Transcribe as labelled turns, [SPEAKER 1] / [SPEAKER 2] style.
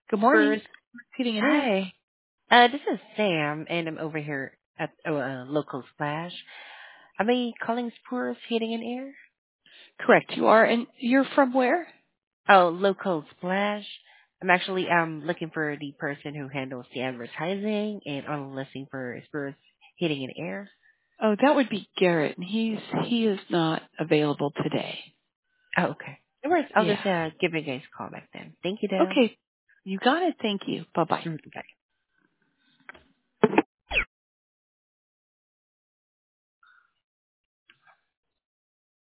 [SPEAKER 1] Good morning.
[SPEAKER 2] First,
[SPEAKER 1] Heating and Air.
[SPEAKER 2] hi. This is Sam, and I'm over here at Local Splash. Am I calling Spurs Heating and Air?
[SPEAKER 1] Correct. You are, and you're from where?
[SPEAKER 2] Oh, Local Splash. I'm actually looking for the person who handles the advertising, and I'm listening for Spurs Heating and Air.
[SPEAKER 1] Oh, that would be Garrett, and he is not available today.
[SPEAKER 2] Oh, okay. No worries. I'll
[SPEAKER 1] Yeah.
[SPEAKER 2] just give you guys a call back then. Thank you, though.
[SPEAKER 1] Okay. You got it. Thank you. Bye bye.
[SPEAKER 2] Bye.